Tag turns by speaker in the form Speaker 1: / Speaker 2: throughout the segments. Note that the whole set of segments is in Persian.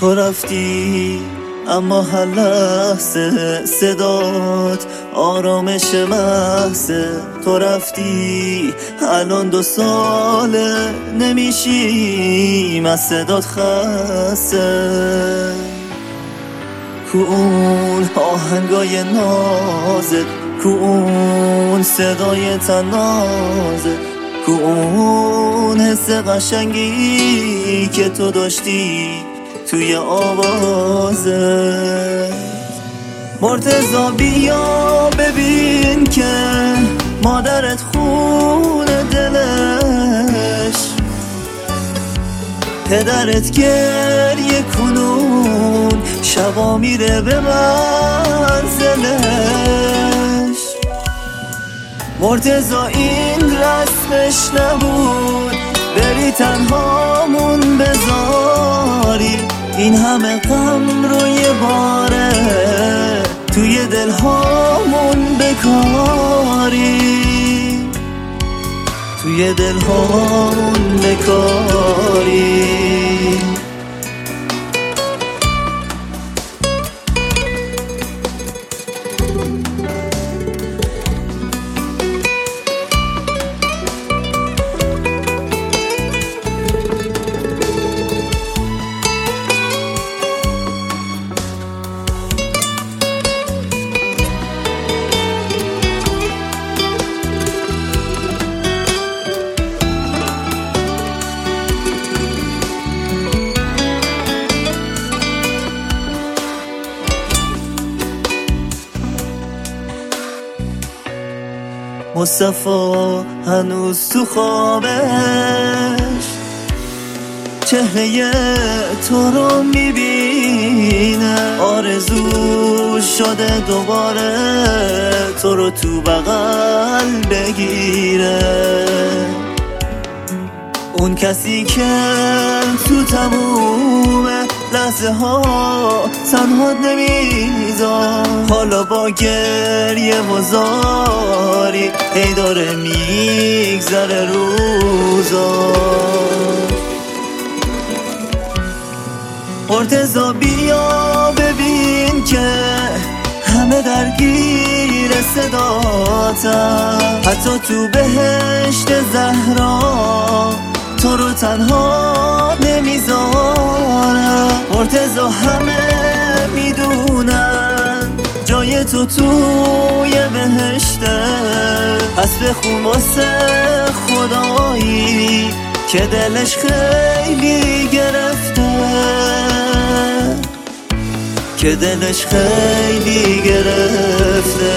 Speaker 1: تو رفتی اما هر لحظه صدات آرامش محضه. تو رفتی الان 2 ساله نمیشیم از صدات خسته. کو اون آهنگای نازت، کو اون صدای تنازت، کو اون حس قشنگی که تو داشتی توی آوازت. مرتضی بیا ببین که مادرت خون دلش، پدرت گریه کنون شبا میره به منزلش. مرتضی این رسمش نبود بری تنهامون بذاری، این همه غم رو یه باره توی دلهامون بکاری، توی دلهامون بکاری. مصطفی هنوز تو خوابش چهره تو رو میبینه، آرزو شده دوباره تو رو تو بغل بگیره. اون کسی که تو تموم لحظه ها تنها نمیذار، حالا با گریه و زاری هی داره میگذره روزا. مرتضی بیا ببین که همه درگیر صداتم، حتی تو بهشت زهرا تو رو تنها نمیذارم. مرتضی همه میدونن جای تو توی بهشته، پس بخون واسه خدایی که دلش خیلی گرفته، که دلش خیلی گرفته.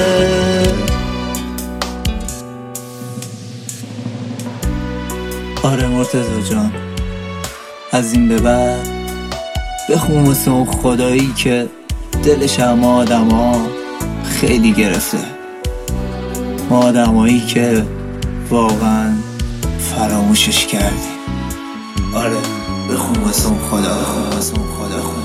Speaker 1: آره مرتضی جان، از این به بعد بخون واسه اون خدایی که دلش همه آدم ها خیلی گرفته، ما آدمایی که واقعا فراموشش کردیم. آره بخون واسه اون خدا، بخون واسه اون خدا.